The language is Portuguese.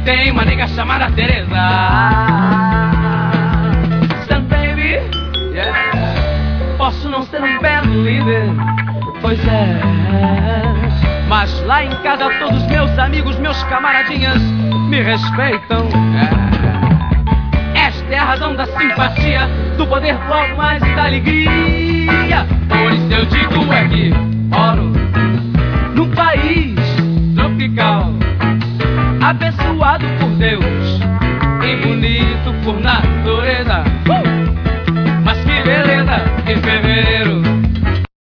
tem uma nega chamada Teresa. Stand baby, yeah. Posso não ser um belo líder, pois é, mas lá em casa todos meus amigos, meus camaradinhas me respeitam. Esta é a razão da simpatia, do poder do algo mais e da alegria. Por isso eu digo é que moro num país tropical, abençoado por Deus.